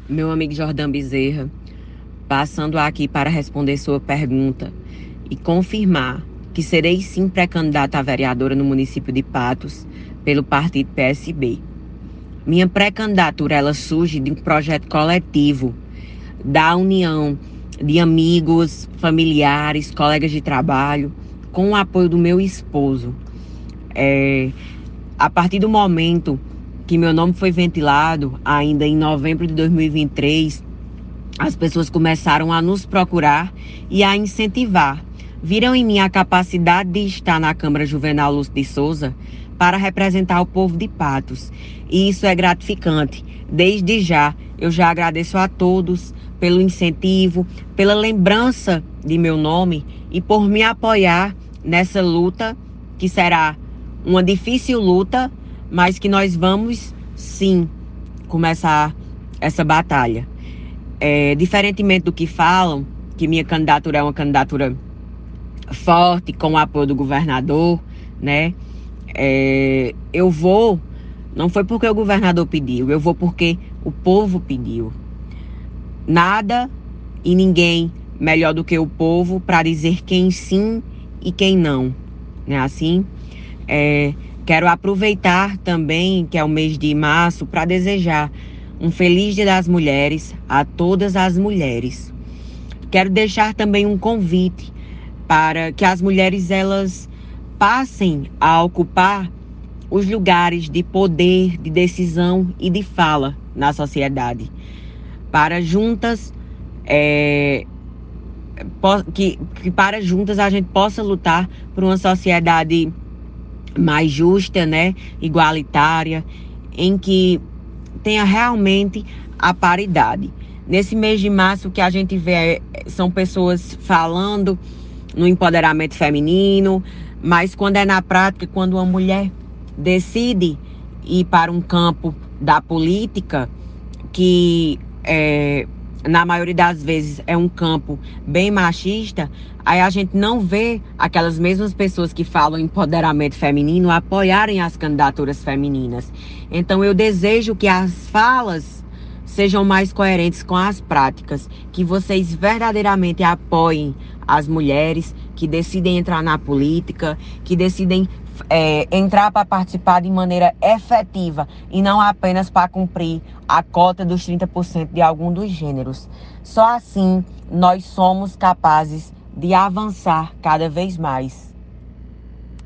Meu amigo Jordan Bezerra, passando aqui para responder sua pergunta e confirmar que serei sim pré-candidata a vereadora no município de Patos pelo partido PSB. Minha pré-candidatura ela surge de um projeto coletivo da união de amigos, familiares, colegas de trabalho, com o apoio do meu esposo. A partir do momento que meu nome foi ventilado, ainda em novembro de 2023, as pessoas começaram a nos procurar e a incentivar. Viram em mim a capacidade de estar na Câmara Juvenal Lúcio de Souza para representar o povo de Patos. E isso é gratificante. Desde já, eu já agradeço a todos pelo incentivo, pela lembrança de meu nome e por me apoiar nessa luta, que será uma difícil luta, mas que nós vamos, sim, começar essa batalha. Diferentemente do que falam, que minha candidatura é uma candidatura forte, com o apoio do governador, né? Eu vou, não foi porque o governador pediu, eu vou porque o povo pediu. Nada e ninguém melhor do que o povo para dizer quem sim e quem não, né? Assim, quero aproveitar também, que é o mês de março, para desejar um feliz Dia das Mulheres a todas as mulheres. Quero deixar também um convite para que as mulheres elas passem a ocupar os lugares de poder, de decisão e de fala na sociedade, para juntas para juntas a gente possa lutar por uma sociedade mais justa, né, igualitária, em que tenha realmente a paridade. Nesse mês de março, o que a gente vê são pessoas falando no empoderamento feminino, mas quando é na prática, quando uma mulher decide ir para um campo da política, que na maioria das vezes é um campo bem machista, aí a gente não vê aquelas mesmas pessoas que falam empoderamento feminino apoiarem as candidaturas femininas. Então eu desejo que as falas sejam mais coerentes com as práticas, que vocês verdadeiramente apoiem as mulheres que decidem entrar na política, que decidem entrar para participar de maneira efetiva e não apenas para cumprir a cota dos 30% de algum dos gêneros. Só assim nós somos capazes de avançar cada vez mais.